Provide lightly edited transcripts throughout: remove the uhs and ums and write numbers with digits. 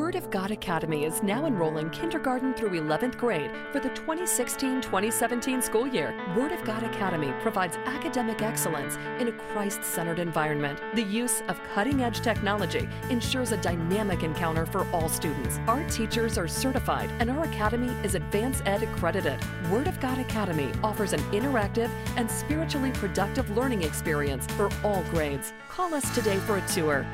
Word of God Academy is now enrolling kindergarten through 11th grade for the 2016-2017 school year. Word of God Academy provides academic excellence in a Christ-centered environment. The use of cutting-edge technology ensures a dynamic encounter for all students. Our teachers are certified and our academy is Advanced Ed accredited. Word of God Academy offers an interactive and spiritually productive learning experience for all grades. Call us today for a tour.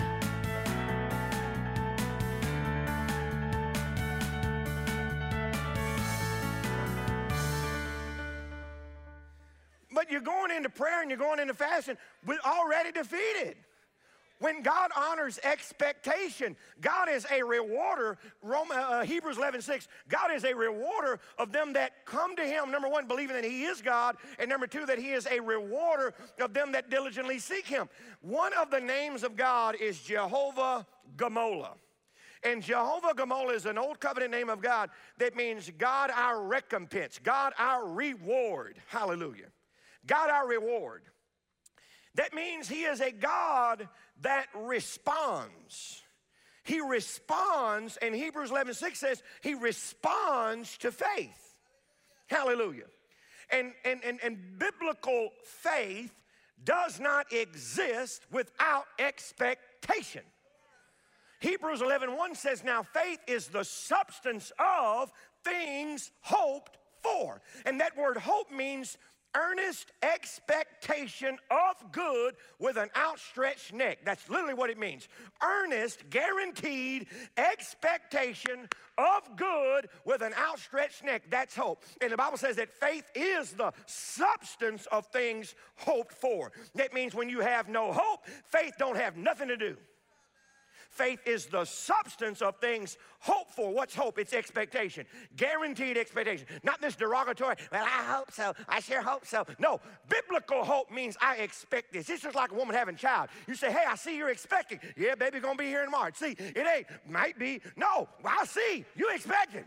But you're going into prayer and you're going into fasting with already defeated. When God honors expectation, God is a rewarder. Hebrews 11:6, God is a rewarder of them that come to him. Number one, believing that he is God. And number two, that he is a rewarder of them that diligently seek him. One of the names of God is Jehovah Gamola. And Jehovah Gamola is an old covenant name of God that means God our recompense, God our reward. Hallelujah. God our reward. That means he is a God that responds. He responds, and Hebrews 11:6 says he responds to faith. Hallelujah. And biblical faith does not exist without expectation. Hebrews 11:1 says, now faith is the substance of things hoped for. And that word hope means earnest expectation of good with an outstretched neck. That's literally what it means. Earnest, guaranteed expectation of good with an outstretched neck. That's hope. And the Bible says that faith is the substance of things hoped for. That means when you have no hope, faith don't have nothing to do. Faith is the substance of things hoped for. What's hope? It's expectation. Guaranteed expectation. Not this derogatory, well, I hope so. I sure hope so. No, biblical hope means I expect this. It's just like a woman having a child. You say, hey, I see you're expecting. Yeah, baby, gonna be here in March. See, it ain't, might be. No, I see, you expecting.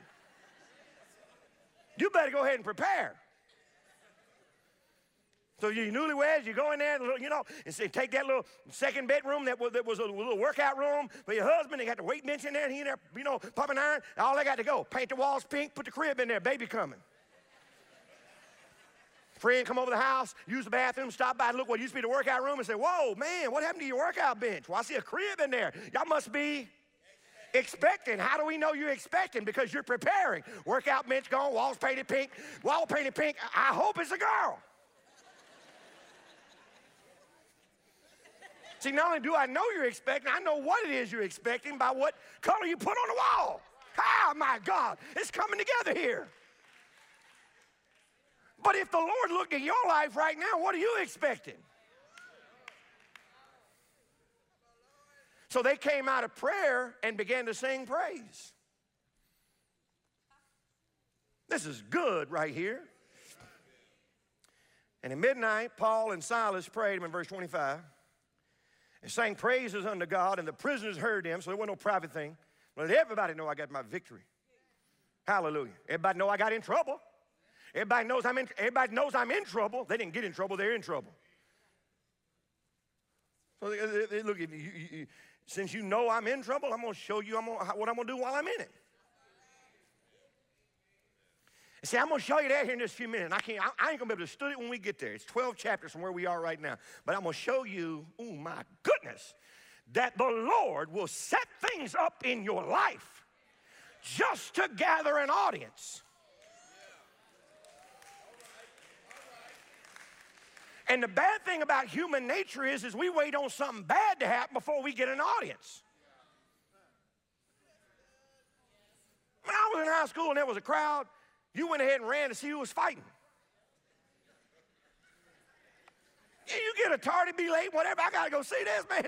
You better go ahead and prepare. So you newlyweds, you go in there, you know, and say, take that little second bedroom that was a little workout room for your husband. They got the weight bench in there, and he in there, you know, pumping iron. All they got to go, paint the walls pink, put the crib in there, baby coming. Friend come over the house, use the bathroom, stop by and look what used to be the workout room and say, whoa, man, what happened to your workout bench? Well, I see a crib in there. Y'all must be expecting. How do we know you're expecting? Because you're preparing. Workout bench gone, walls painted pink. Wall painted pink. I hope it's a girl. See, not only do I know you're expecting, I know what it is you're expecting by what color you put on the wall. Ah, my God, it's coming together here. But if the Lord looked at your life right now, what are you expecting? So they came out of prayer and began to sing praise. This is good right here. And at midnight, Paul and Silas prayed, in verse 25. And sang praises unto God, and the prisoners heard them, so there wasn't no private thing. Let everybody know I got my victory. Hallelujah. Everybody know I got in trouble. Everybody knows I'm in trouble. They didn't get in trouble, they're in trouble. So look, since you know I'm in trouble, I'm going to show you what I'm going to do while I'm in it. See, I'm going to show you that here in just a few minutes. I ain't going to be able to study it when we get there. It's 12 chapters from where we are right now. But I'm going to show you, oh my goodness, that the Lord will set things up in your life just to gather an audience. And the bad thing about human nature is we wait on something bad to happen before we get an audience. When I was in high school and there was a crowd, you went ahead and ran to see who was fighting. Yeah, you get a tardy, be late, whatever. I got to go see this, man.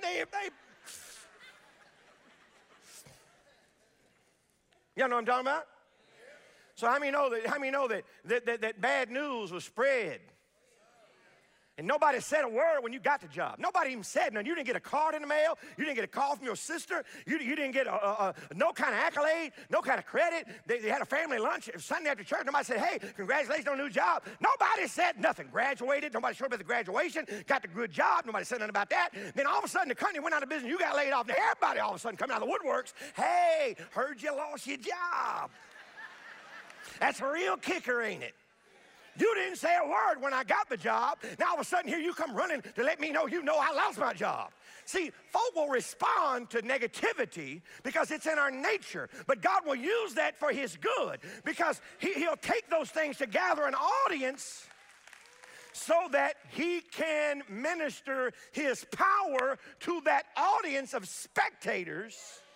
Y'all know what I'm talking about? So how many know that bad news was spread? And nobody said a word when you got the job. Nobody even said nothing. You didn't get a card in the mail. You didn't get a call from your sister. You didn't get no kind of accolade, no kind of credit. They had a family lunch Sunday after church. Nobody said, hey, congratulations on a new job. Nobody said nothing. Graduated. Nobody showed up at the graduation. Got the good job. Nobody said nothing about that. Then all of a sudden the company went out of business. You got laid off. Now everybody all of a sudden coming out of the woodworks. Hey, heard you lost your job. That's a real kicker, ain't it? You didn't say a word when I got the job. Now all of a sudden here you come running to let me know you know I lost my job. See, folk will respond to negativity because it's in our nature. But God will use that for his good because he'll take those things to gather an audience so that he can minister his power to that audience of spectators.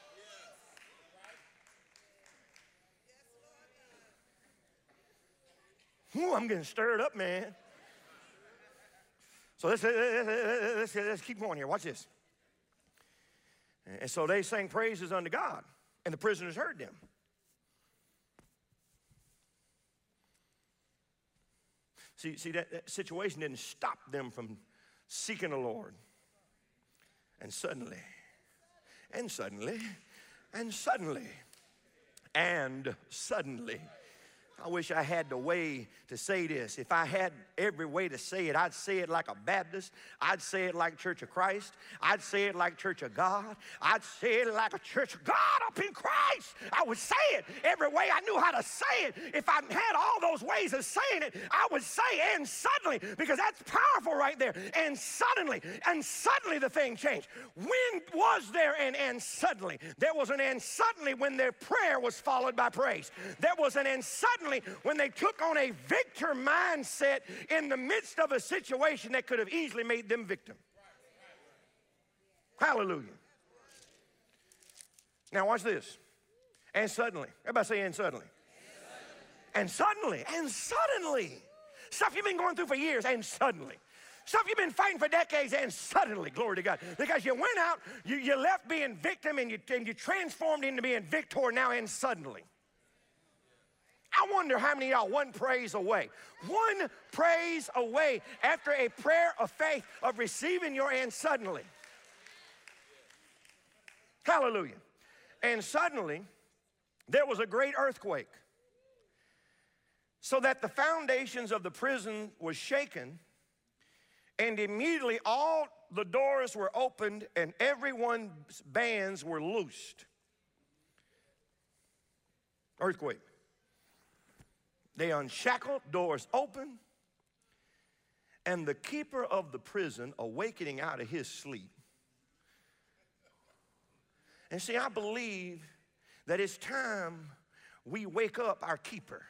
Ooh, I'm getting stirred up, man. So let's keep going here. Watch this. And so they sang praises unto God, and the prisoners heard them. See that situation didn't stop them from seeking the Lord. And suddenly, I wish I had the way to say this. If I had every way to say it, I'd say it like a Baptist. I'd say it like Church of Christ. I'd say it like Church of God. I'd say it like a Church of God up in Christ. I would say it every way I knew how to say it. If I had all those ways of saying it, I would say and suddenly, because that's powerful right there. And suddenly the thing changed. When was there an and suddenly? There was an and suddenly when their prayer was followed by praise. There was an and suddenly when they took on a victor mindset in the midst of a situation that could have easily made them victim. Hallelujah. Now watch this. And suddenly. Everybody say and suddenly. And suddenly. And suddenly. Stuff you've been going through for years and suddenly. Stuff you've been fighting for decades and suddenly, glory to God. Because you went out, you left being victim and you transformed into being victor now and suddenly. I wonder how many of y'all one praise away after a prayer of faith of receiving your and suddenly. Hallelujah. And suddenly, there was a great earthquake, so that the foundations of the prison was shaken, and immediately all the doors were opened and everyone's bands were loosed. Earthquake. They unshackled, doors open, and the keeper of the prison, awakening out of his sleep. And see, I believe that it's time we wake up our keeper.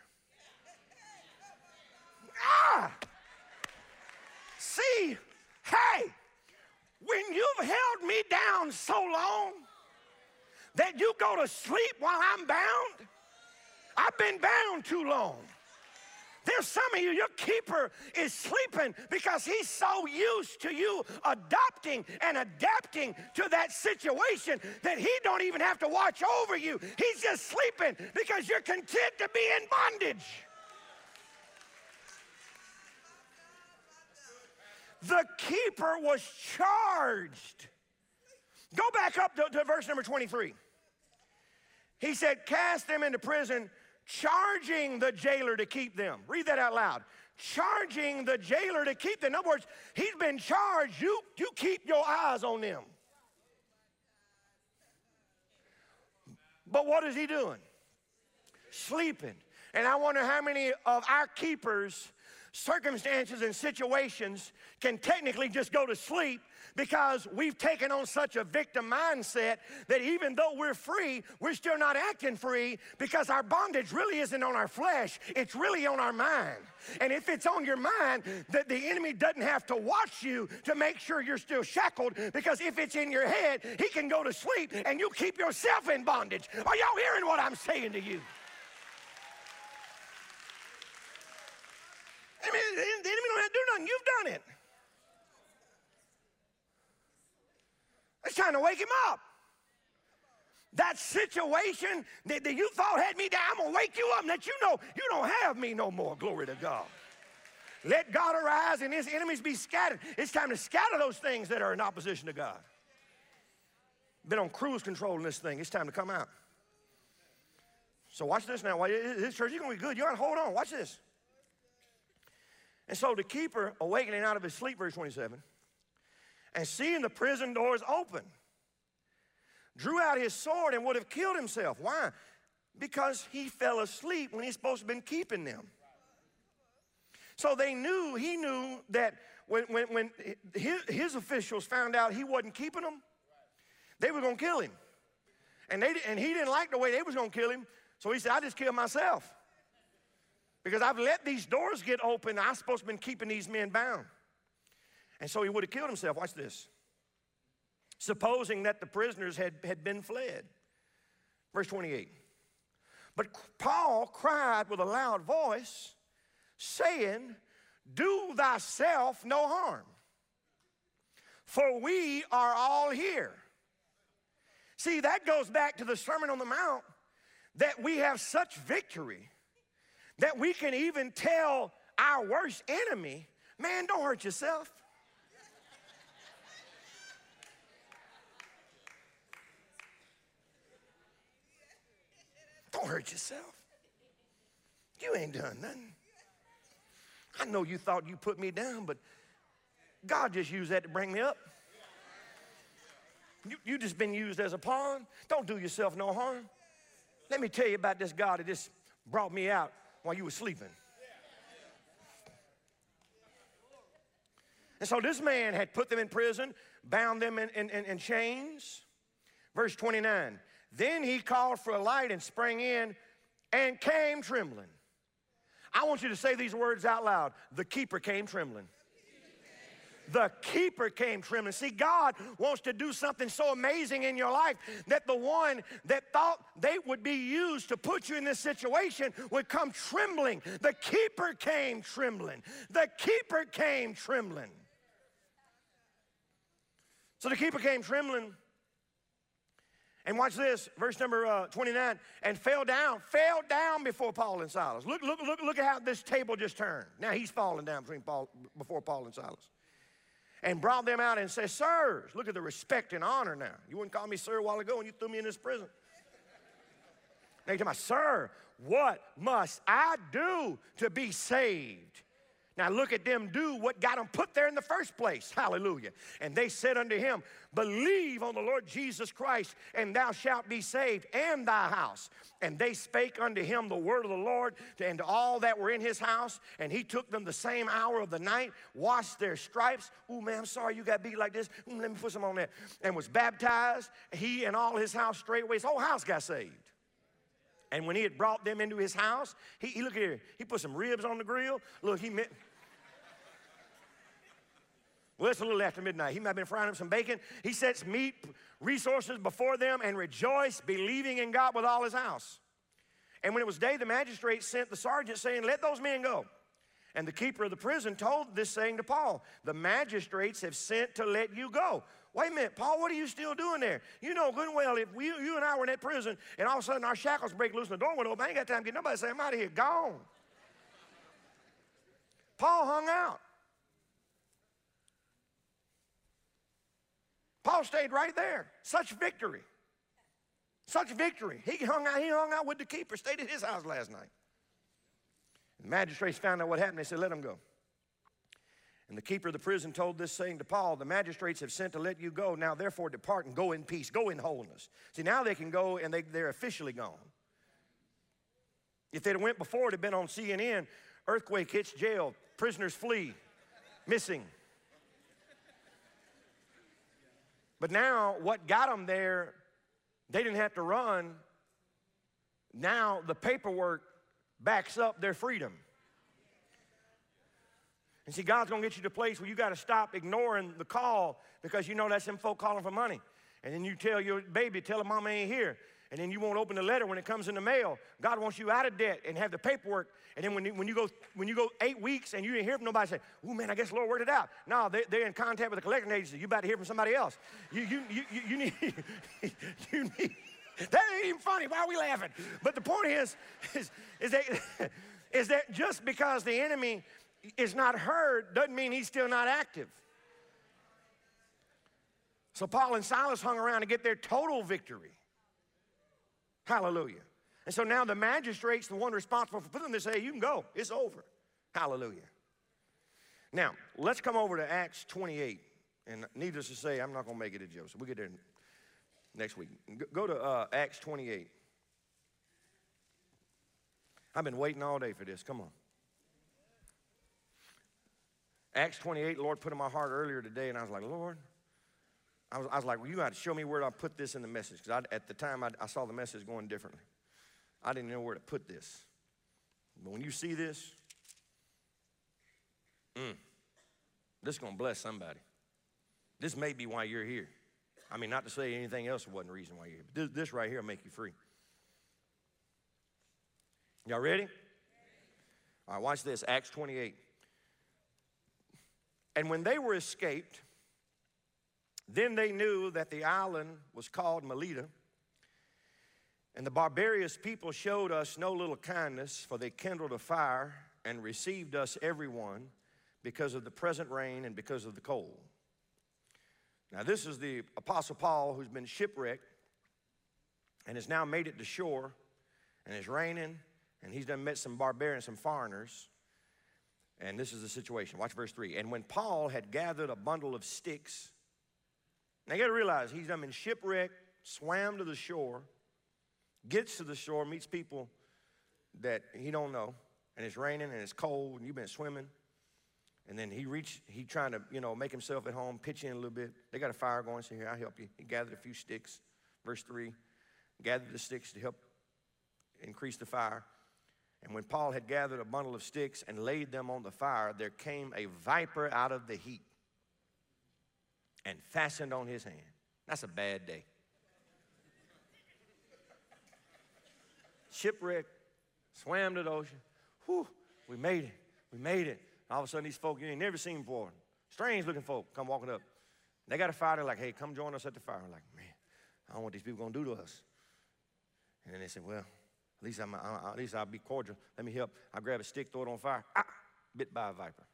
See, hey, when you've held me down so long that you go to sleep while I'm bound, I've been bound too long. There's some of you, your keeper is sleeping because he's so used to you adopting and adapting to that situation that he don't even have to watch over you. He's just sleeping because you're content to be in bondage. The keeper was charged. Go back up to verse number 23. He said, cast them into prison, charging the jailer to keep them. Read that out loud. Charging the jailer to keep them. In other words, he's been charged. You keep your eyes on them. But what is he doing? Sleeping. And I wonder how many of our keepers, circumstances and situations can technically just go to sleep because we've taken on such a victim mindset that even though we're free, we're still not acting free because our bondage really isn't on our flesh, it's really on our mind. And if it's on your mind, that the enemy doesn't have to watch you to make sure you're still shackled, because if it's in your head, he can go to sleep and you keep yourself in bondage. Are y'all hearing what I'm saying to you? I mean, the enemy don't have to do nothing. You've done it. It's trying to wake him up. That situation that you thought had me down, I'm going to wake you up and let you know you don't have me no more. Glory to God. Let God arise and his enemies be scattered. It's time to scatter those things that are in opposition to God. Been on cruise control in this thing. It's time to come out. So watch this now. This church is going to be good. You got to hold on. Watch this. And so the keeper, awakening out of his sleep, verse 27, and seeing the prison doors open, drew out his sword and would have killed himself. Why? Because he fell asleep when he's supposed to have been keeping them. So he knew that when his officials found out he wasn't keeping them, they were going to kill him. And he didn't like the way they was going to kill him, so he said, I just killed myself. Because I've let these doors get open, I'm supposed to have been keeping these men bound. And so he would have killed himself. Watch this. Supposing that the prisoners had been fled. Verse 28. But Paul cried with a loud voice, saying, do thyself no harm, for we are all here. See, that goes back to the Sermon on the Mount, that we have such victory that we can even tell our worst enemy, man, don't hurt yourself. Don't hurt yourself. You ain't done nothing. I know you thought you put me down, but God just used that to bring me up. You just been used as a pawn. Don't do yourself no harm. Let me tell you about this God that just brought me out while you were sleeping. And so this man had put them in prison, bound them in chains. Verse 29, then he called for a light and sprang in and came trembling. I want you to say these words out loud. The keeper came trembling. The keeper came trembling. See, God wants to do something so amazing in your life that the one that thought they would be used to put you in this situation would come trembling. The keeper came trembling. The keeper came trembling. So the keeper came trembling. And watch this, verse number 29, and fell down before Paul and Silas. Look at how this table just turned. Now he's falling down before Paul and Silas. And brought them out and said, sirs, look at the respect and honor now. You wouldn't call me sir a while ago when you threw me in this prison. Now you're talking about, sir, what must I do to be saved? Now look at them do what got them put there in the first place. Hallelujah. And they said unto him, believe on the Lord Jesus Christ, and thou shalt be saved, and thy house. And they spake unto him the word of the Lord, and to all that were in his house. And he took them the same hour of the night, washed their stripes. Oh man, I'm sorry you got beat like this. Let me put some on that. And was baptized, he and all his house straightway. His whole house got saved. And when he had brought them into his house, he look here, he put some ribs on the grill. Look, well, it's a little after midnight. He might have been frying up some bacon. He sets meat resources before them and rejoiced, believing in God with all his house. And when it was day, the magistrate sent the sergeant, saying, let those men go. And the keeper of the prison told this saying to Paul, the magistrates have sent to let you go. Wait a minute, Paul, what are you still doing there? You know good and well, if you and I were in that prison and all of a sudden our shackles break loose and the door went open, I ain't got time to get nobody to say, I'm out of here, gone. Paul hung out. Paul stayed right there. Such victory. Such victory. He hung out with the keeper, stayed at his house last night. The magistrates found out what happened. They said, let him go. And the keeper of the prison told this saying to Paul, the magistrates have sent to let you go. Now therefore depart and go in peace. Go in wholeness. See, now they can go and they're officially gone. If they'd have went before, it'd have been on CNN. Earthquake hits jail. Prisoners flee. Missing. But now what got them there, they didn't have to run. Now the paperwork backs up their freedom. And see, God's going to get you to a place where you got to stop ignoring the call because you know that's them folk calling for money. And then you tell your baby, tell her mama ain't here. And then you won't open the letter when it comes in the mail. God wants you out of debt and have the paperwork. And then when you go 8 weeks and you didn't hear from nobody, say, oh man, I guess the Lord worked it out. No, they're in contact with the collecting agency. You about to hear from somebody else. You need, that ain't even funny. Why are we laughing? But the point is that just because the enemy is not heard doesn't mean he's still not active. So Paul and Silas hung around to get their total victory. Hallelujah. And so now the magistrate's the one responsible for putting them to say, you can go. It's over. Hallelujah. Now, let's come over to Acts 28. And needless to say, I'm not going to make it to Joseph. We'll get there next week. Go to Acts 28. I've been waiting all day for this. Come on. Acts 28, the Lord put in my heart earlier today, and I was like, Lord, I was like, well, you got to show me where I put this in the message. Because at the time, I saw the message going differently. I didn't know where to put this. But when you see this, this is going to bless somebody. This may be why you're here. I mean, not to say anything else wasn't the reason why you're here. But this right here will make you free. Y'all ready? All right, watch this. Acts 28. And when they were escaped, then they knew that the island was called Melita. And the barbarous people showed us no little kindness, for they kindled a fire and received us everyone because of the present rain and because of the cold. Now this is the Apostle Paul who's been shipwrecked and has now made it to shore, and it's raining, and he's done met some barbarians, some foreigners. And this is the situation. Watch verse 3. And when Paul had gathered a bundle of sticks, now you got to realize he's done been shipwrecked, swam to the shore, gets to the shore, meets people that he don't know, and it's raining and it's cold and you've been swimming. And then he trying to, make himself at home, pitch in a little bit. They got a fire going, so here, I'll help you. He gathered a few sticks. Verse 3, gathered the sticks to help increase the fire. And when Paul had gathered a bundle of sticks and laid them on the fire, there came a viper out of the heat and fastened on his hand. That's a bad day. Shipwreck, swam to the ocean. Whew, we made it. We made it. All of a sudden, these folk you ain't never seen before, strange looking folk come walking up. They got a fire. They're like, hey, come join us at the fire. I'm like, man, I don't know what these people going to do to us. And then they said, well, at least I'll be cordial. Let me help. I grab a stick, throw it on fire. Bit by a viper.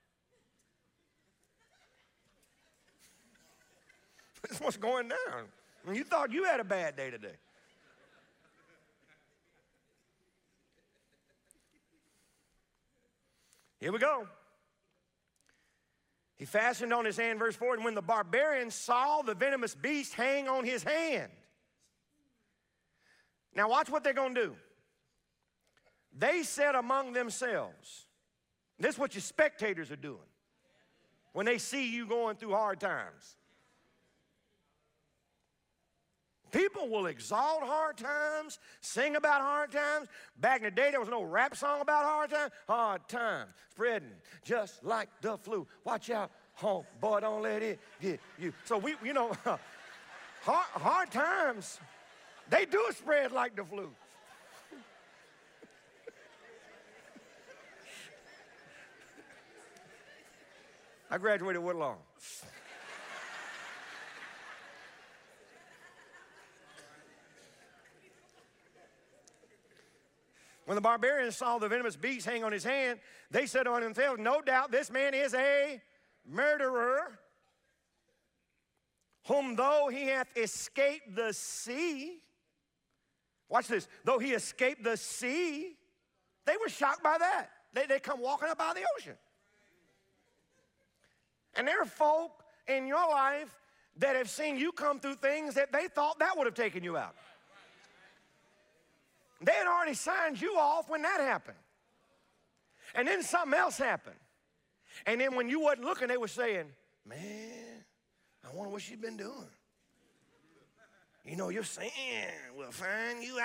That's what's going down. And you thought you had a bad day today. Here we go. He fastened on his hand, verse 4, and when the barbarians saw the venomous beast hang on his hand. Now watch what they're going to do. They said among themselves, this is what your spectators are doing when they see you going through hard times. People will exalt hard times, sing about hard times. Back in the day, there was no rap song about hard times. Hard times, spreading just like the flu. Watch out, home, boy, don't let it get you. So hard times, they do spread like the flu. I graduated Woodlawn. When the barbarians saw the venomous beast hang on his hand, they said unto themselves, no doubt this man is a murderer, whom though he hath escaped the sea, watch this, though he escaped the sea, they were shocked by that. They come walking up out of the ocean. And there are folk in your life that have seen you come through things that they thought that would have taken you out. They had already signed you off when that happened. And then something else happened. And then when you wasn't looking, they were saying, man, I wonder what she's been doing. Your sin will find you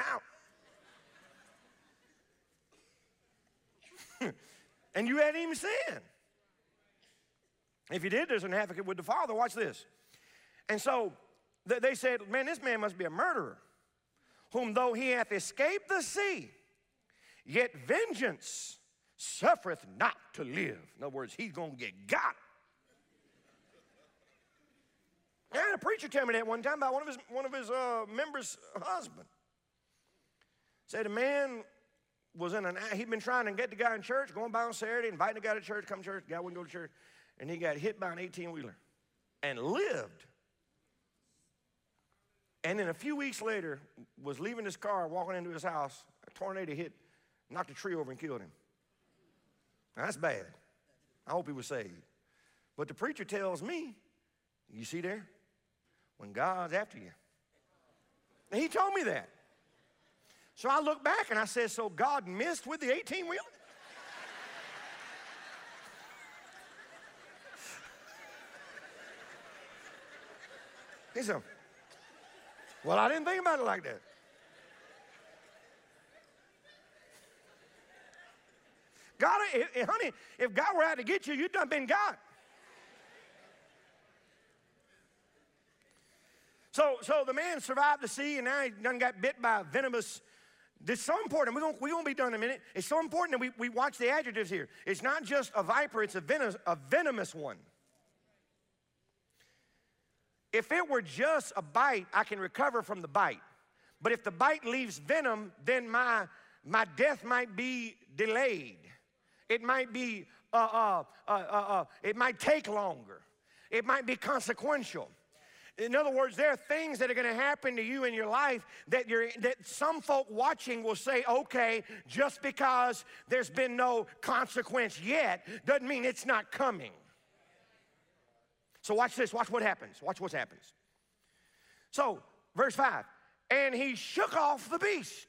out. And you hadn't even sinned. If you did, there's an advocate with the Father. Watch this. And so they said, man, this man must be a murderer, whom though he hath escaped the sea, yet vengeance suffereth not to live. In other words, he's going to get got. I had a preacher tell me that one time about one of his members' husband. Said a man he'd been trying to get the guy in church, going by on Saturday, inviting the guy to church, come to church. The guy wouldn't go to church. And he got hit by an 18-wheeler and lived. And then a few weeks later, was leaving his car, walking into his house. A tornado hit, knocked a tree over and killed him. Now, that's bad. I hope he was saved. But the preacher tells me, you see there, when God's after you. And he told me that. So I look back and I said, so God missed with the 18-wheeler? He said, well, I didn't think about it like that. God, honey, if God were out to get you, you'd done been God. So the man survived the sea, and now he done got bit by a venomous. This is so important. We're going to be done in a minute. It's so important that we watch the adjectives here. It's not just a viper, it's a venomous one. If it were just a bite, I can recover from the bite. But if the bite leaves venom, then my death might be delayed. It might be, it might take longer. It might be consequential. In other words, there are things that are going to happen to you in your life that some folk watching will say, okay, just because there's been no consequence yet doesn't mean it's not coming. So watch this. Watch what happens. Watch what happens. So, verse 5. And he shook off the beast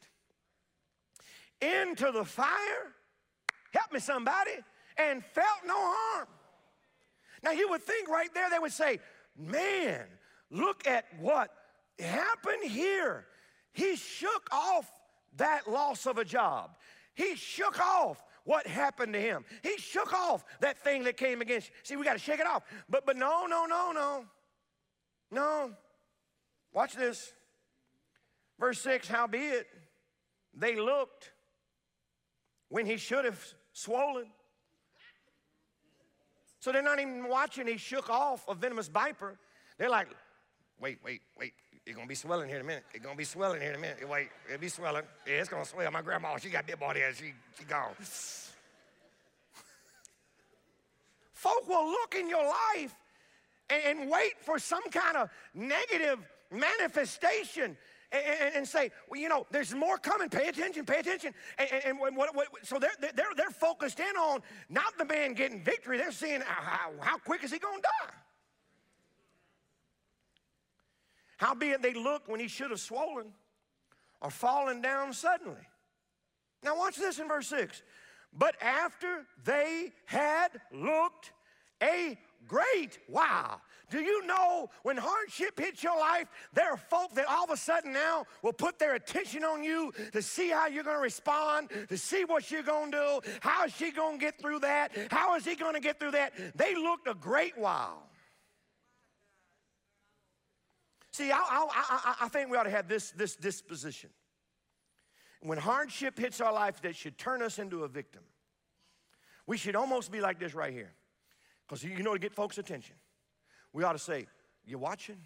into the fire, help me somebody, and felt no harm. Now, you would think right there they would say, man, look at what happened here. He shook off that loss of a job. He shook off what happened to him. He shook off that thing that came against you. See, we got to shake it off. But no. Watch this. Verse 6, howbeit, they looked when he should have swollen. So they're not even watching. He shook off a venomous viper. They're like, wait. It's going to be swelling here in a minute. It's going to be swelling here in a minute. Wait, it'll be swelling. Yeah, it's going to swell. My grandma, she got bit by there. She gone. Folk will look in your life and wait for some kind of negative manifestation and say, well, you know, there's more coming. Pay attention. So they're focused in on not the man getting victory. They're seeing how quick is he going to die. Howbeit they looked when he should have swollen or fallen down suddenly. Now watch this in verse 6. But after they had looked a great while. Do you know when hardship hits your life, there are folk that all of a sudden now will put their attention on you to see how you're going to respond, to see what you're going to do. How is she going to get through that? How is he going to get through that? They looked a great while. See, I think we ought to have this disposition. When hardship hits our life, that should turn us into a victim. We should almost be like this right here. Because you know, to get folks' attention, we ought to say, you watching?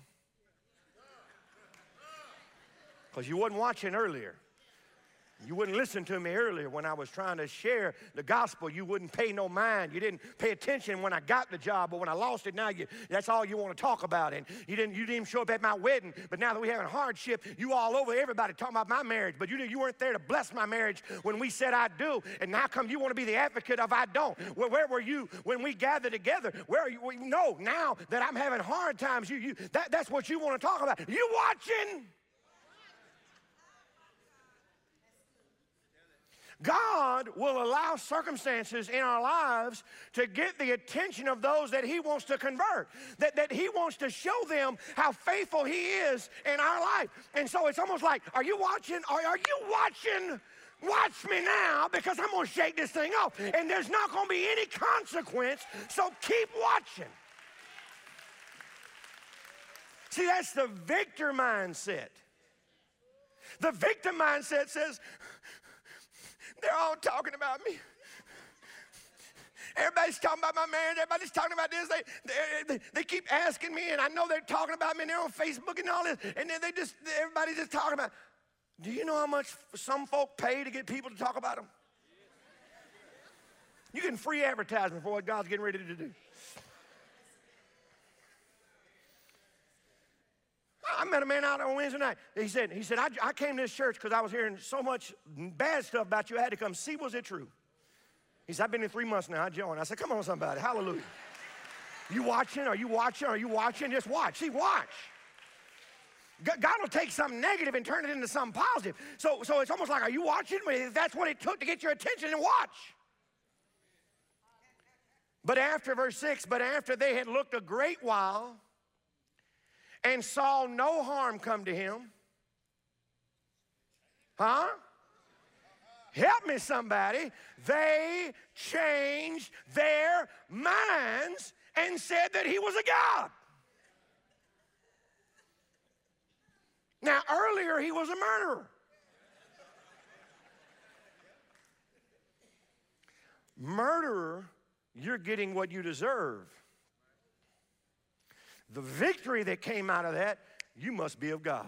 Because you wasn't watching earlier. You wouldn't listen to me earlier when I was trying to share the gospel. You wouldn't pay no mind. You didn't pay attention when I got the job, but when I lost it, now that's all you want to talk about. And you didn't even show up at my wedding. But now that we're having hardship, you all over everybody talking about my marriage. But you weren't there to bless my marriage when we said I do. And now come you want to be the advocate of I don't. Where were you when we gathered together? Where are you? No, now that I'm having hard times, that's what you want to talk about. You watching? God will allow circumstances in our lives to get the attention of those that he wants to convert, that he wants to show them how faithful he is in our life. And so it's almost like, are you watching? Are you watching? Watch me now, because I'm going to shake this thing off. And there's not going to be any consequence, so keep watching. See, that's the victor mindset. The victim mindset says, they're all talking about me. Everybody's talking about my marriage. Everybody's talking about this. They keep asking me, and I know they're talking about me, and they're on Facebook and all this, and then everybody's just talking about. Do you know how much some folk pay to get people to talk about them? You get free advertisement for what God's getting ready to do. I met a man out on Wednesday night. He said, I came to this church because I was hearing so much bad stuff about you. I had to come see, was it true? He said, I've been here 3 months now. I joined. I said, come on, somebody. Hallelujah. You watching? Are you watching? Are you watching? Just watch. See, watch. God will take something negative and turn it into something positive. So it's almost like, are you watching? If that's what it took to get your attention, then watch. But after, verse 6, but after they had looked a great while and saw no harm come to him. Huh? Help me, somebody. They changed their minds and said that he was a god. Now, earlier he was a murderer. Murderer, you're getting what you deserve. The victory that came out of that, you must be of God.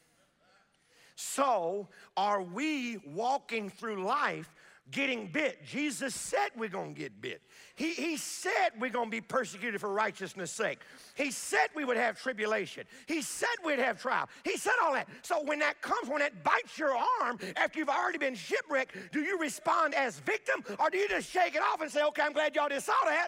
So, are we walking through life getting bit? Jesus said we're going to get bit. He said we're going to be persecuted for righteousness' sake. He said we would have tribulation. He said we'd have trial. He said all that. So when that comes, when that bites your arm after you've already been shipwrecked, do you respond as victim or do you just shake it off and say, okay, I'm glad y'all just saw that?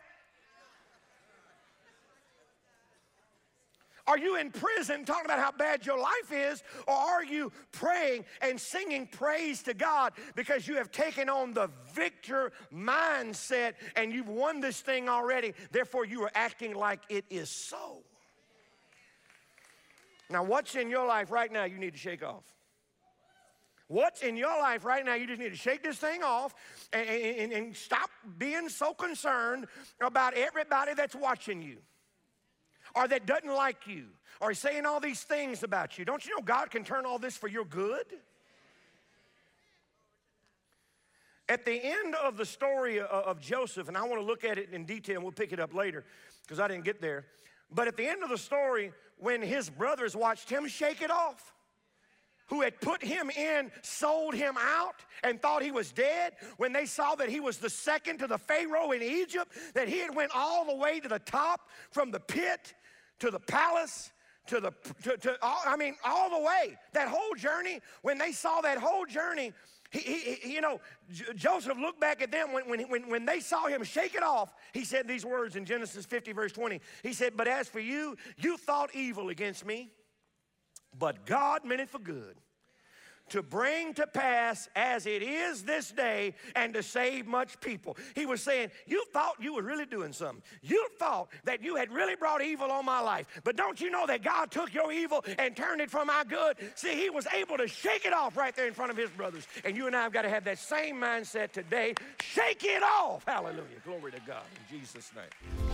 Are you in prison talking about how bad your life is, or are you praying and singing praise to God because you have taken on the victor mindset and you've won this thing already, therefore you are acting like it is so? Now, what's in your life right now you need to shake off? What's in your life right now you just need to shake this thing off and stop being so concerned about everybody that's watching you, or that doesn't like you, or saying all these things about you. Don't you know God can turn all this for your good? At the end of the story of Joseph, and I want to look at it in detail, and we'll pick it up later because I didn't get there. But at the end of the story, when his brothers watched him shake it off, who had put him in, sold him out, and thought he was dead, when they saw that he was the second to the Pharaoh in Egypt, that he had went all the way to the top, from the pit to the palace, all the way. That whole journey, when they saw that whole journey, Joseph looked back at them when they saw him shake it off. He said these words in Genesis 50, verse 20. He said, but as for you, you thought evil against me, but God meant it for good, to bring to pass as it is this day and to save much people. He was saying, you thought you were really doing something. You thought that you had really brought evil on my life. But don't you know that God took your evil and turned it for my good? See, he was able to shake it off right there in front of his brothers. And you and I have got to have that same mindset today. Shake it off. Hallelujah. Glory to God in Jesus' name.